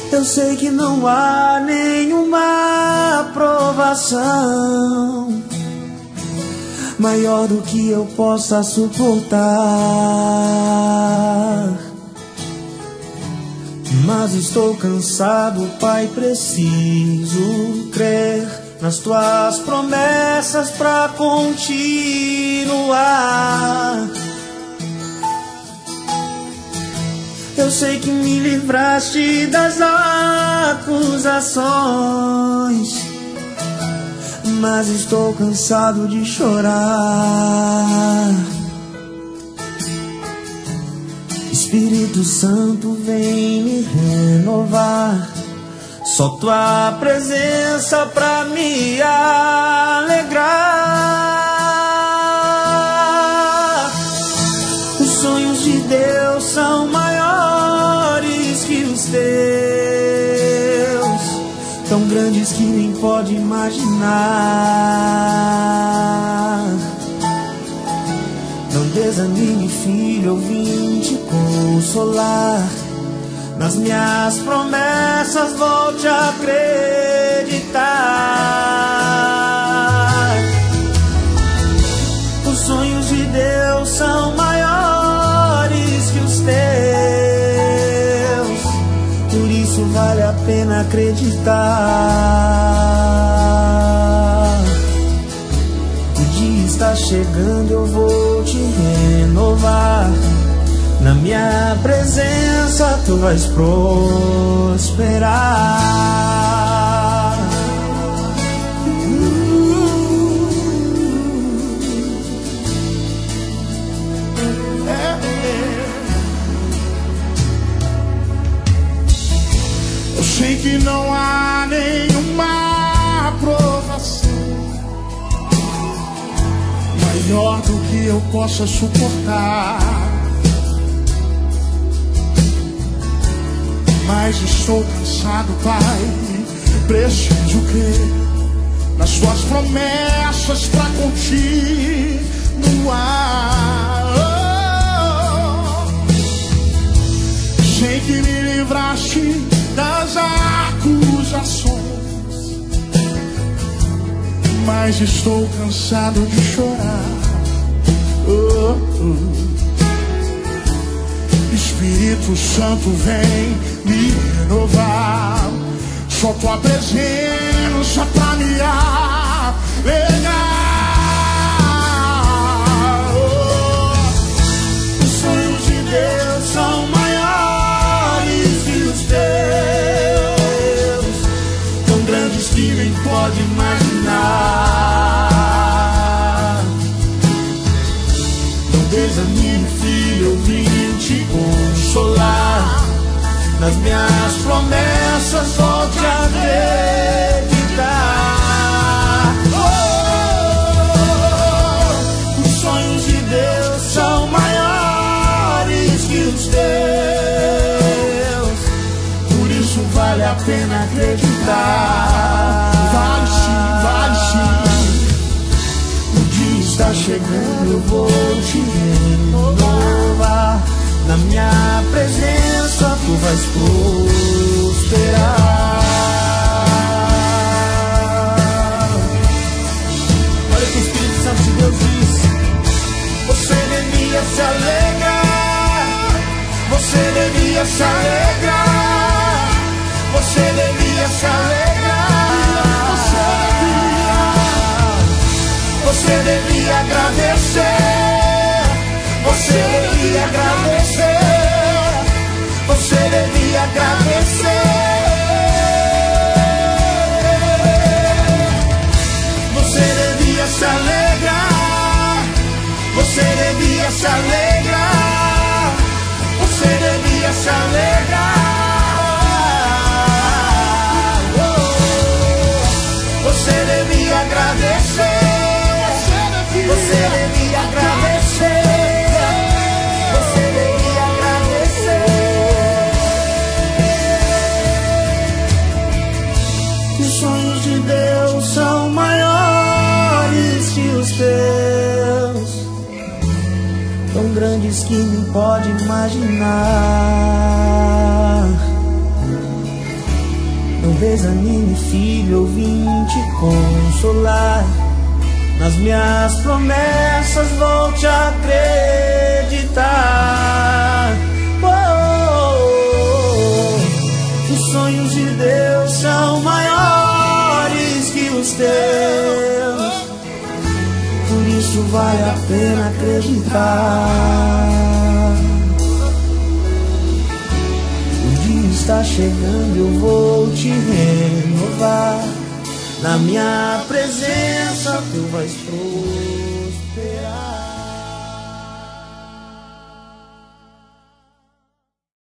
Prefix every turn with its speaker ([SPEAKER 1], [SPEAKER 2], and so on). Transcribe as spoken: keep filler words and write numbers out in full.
[SPEAKER 1] Eu sei que não há nenhuma aprovação maior do que eu possa suportar, mas estou cansado, Pai, preciso crer nas tuas promessas pra continuar. Eu sei que me livraste das acusações, mas estou cansado de chorar. Espírito Santo, vem me renovar. Só tua presença pra me alegrar. Os sonhos de Deus são maiores que os teus, tão grandes que nem pode imaginar. Não desanime, filho, eu vim te consolar. Nas minhas promessas volte a acreditar. Os sonhos de Deus são maiores que os teus, por isso vale a pena acreditar. O dia está chegando, eu vou te renovar. Na minha presença tu vais prosperar.
[SPEAKER 2] Eu sei que não há nenhuma aprovação maior do que eu possa suportar, mas estou cansado, Pai, preciso crer nas tuas promessas pra continuar. Oh, sei que me livraste das acusações, mas estou cansado de chorar. Oh, oh. Espírito Santo, vem me renovar. Só tua presença pra me alegrar. Oh, os sonhos de Deus são maiores que os teus, tão grandes que nem pode imaginar. Não desanime, filho, eu vim te consolar. Nas minhas promessas volte a acreditar. Oh, os sonhos de Deus são maiores que os teus, por isso vale a pena acreditar. Vale sim, vale sim. O dia está chegando, eu vou te renovar. Na minha presença tu vais prosperar. Olha o que o Espírito Santo de Deus diz. Você devia se alegrar, você devia se alegrar, você devia se alegrar, você devia agradecer, você devia agradecer, você devia agradecer, você devia se alegrar, você devia se alegrar, você devia se alegrar, oh, você devia agradecer, você devia agradecer. São maiores que os teus, tão grandes que nem pode imaginar.
[SPEAKER 1] desanime, filho, eu vim te consolar. Nas minhas promessas vou te acreditar. Oh, oh, oh. Os sonhos de Deus são maiores que os teus, por isso vale a pena acreditar. O dia está chegando, eu vou te renovar. Na minha presença tu vais prosperar.